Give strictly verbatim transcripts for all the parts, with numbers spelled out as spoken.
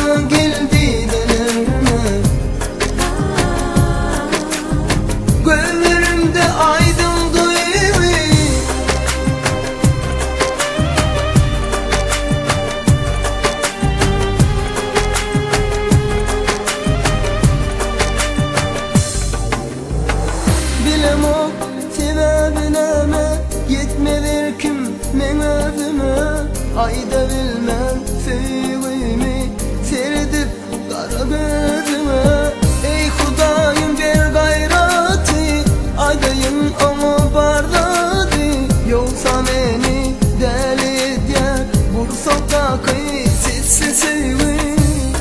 Baksana geldi delerime, gözlerimde aydın duyuyor. Bilem o sebebineme, yetmedir kim men özüme. Ayda bilmem sevgimi serdip kara gözüme. Ey Hudayım ver gayrati, adayım onu bardadı. Yoksa beni deli eder bu sokağı sessiz sevgi.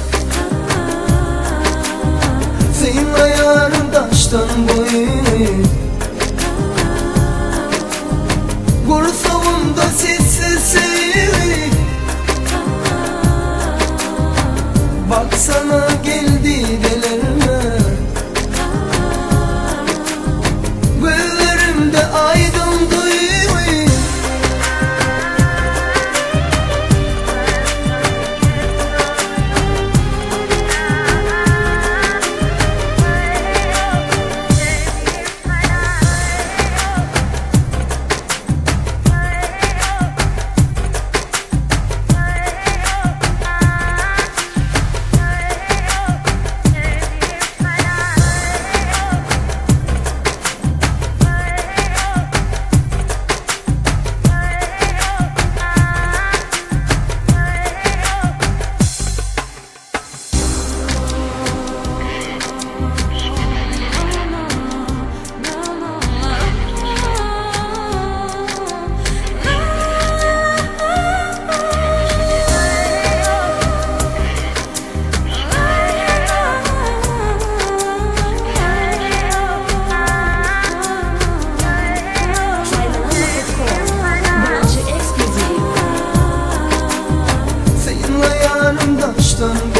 Senin ayarın taştan boyun, kursağımda sessiz sevgi. Baksana geldi delerime, gözlerimde aydın duyuyor. Taştan